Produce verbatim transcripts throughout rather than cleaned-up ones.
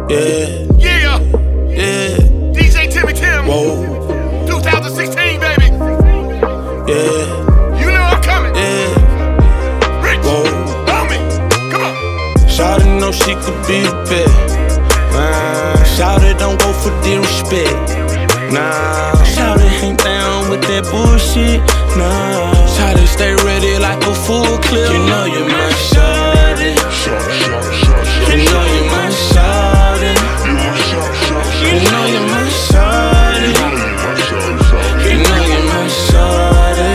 Yeah. Yeah. Yeah. D J Timmy Tim. Whoa. twenty sixteen, baby. Yeah. You know I'm coming. Yeah. Rich. Whoa. On me. Come on. Shawty know she could be the best. Nah. Shawty don't go for disrespect. Nah. Shawty ain't down with that bullshit. Nah. Shawty stay ready like a full clip. You know you my shawty. You know you my shawty. You know you my shawty. You know you my shawty.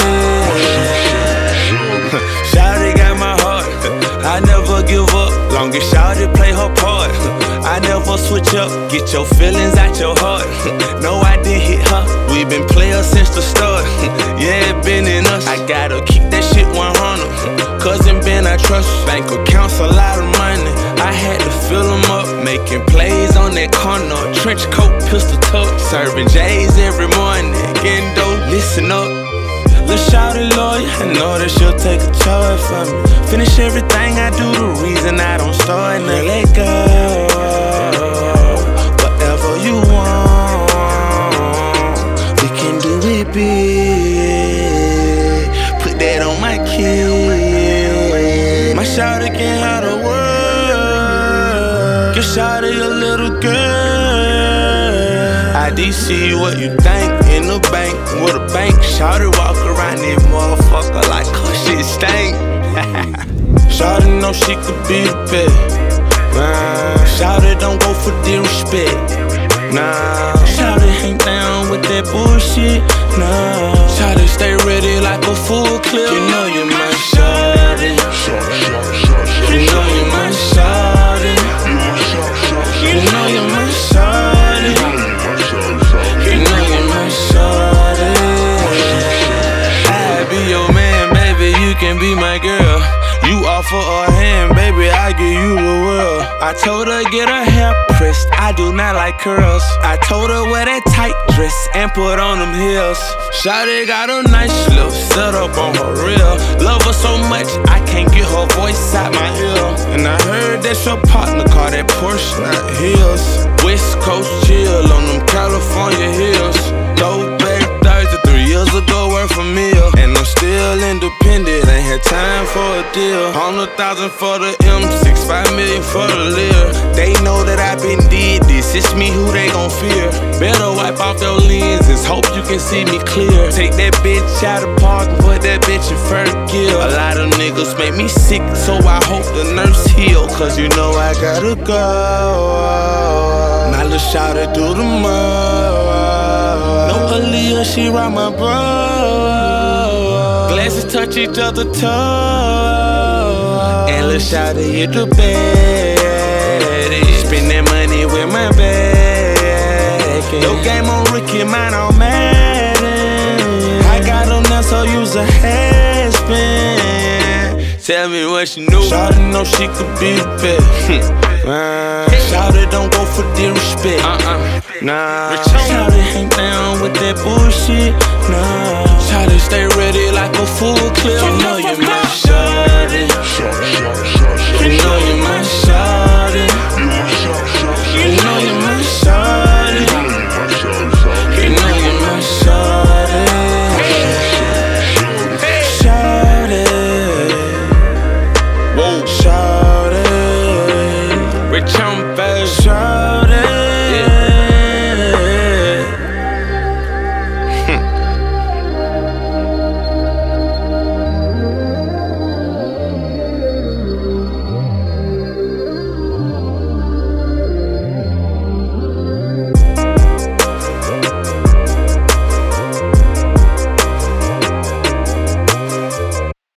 Shawty got my heart. I never give up. Long as Shawty play her part. I never switch up. Get your feelings out your heart. No, I did hit her. We been players since the start. Yeah, it been in us. I gotta keep that shit one hundred. Cousin Ben, I trust. Bank accounts, a lot of money. I had to fill them up. Making plays on that corner. Trench coat, pistol tuck. Serving J's every morning. Getting dope, listen up. Lil' shawty lawyer, I know that she'll take a charge for me. Finish everything I do, the reason I don't start. Now let go, whatever you want, we can do it big. Put that on my kid. My shawty can have the world. Give shawty a little girl. I D C what you think in the bank with a bank. Shawty walk around that motherfucker like her shit stink. Shawty know she could be the best. Nah. Shawty don't go for disrespect. Nah. Shawty ain't down with that bullshit. Nah. Shawty stay ready like a full clip. You know you my shawty. You know you my shawty. You know you my shawty. You know you my shawty. I'll be your man, baby, you can be my girl. You offer a hand, baby, I give you the world. I told her get her hair pressed, I do not like curls. I told her wear that tight dress and put on them heels. Shawty got a nice look, set up on her reel. Love her so much, I can't get her voice out my ear. And I heard that's your partner, call that Porsche, not heels. West Coast chill on them California hills. Low back Thursday, three years ago, worth a meal. And I'm still independent, ain't had time for a deal. Hundred thousand for the M six, five million for the Lear. They know that I been did this, it's me who they gon' fear. Better wipe off their lenses, hope you can see me clear. Take that bitch out of park and put that bitch in first gear. A lot of niggas make me sick, so I hope the nurse heal. Cause you know I gotta go. Now let's shout it do the most. No Aaliyah, she rock my bro. Glasses touch each other toes. And let's shout it hit the bed. Spend that money with my bag. Your game on Ricky, mine on Madden. I got on now, so use a headspin. Tell me what she knew. Shawty know she could be the best. Uh, Shawty don't go for disrespect. Uh-uh. Nah. Shawty ain't down with that bullshit. Nah. Shawty stay ready like a full clip. You know you my shawty. You know you my shawty. You know you my shawty. You know you my shawty. Shawty. Whoa. Shawty. Rich on baby.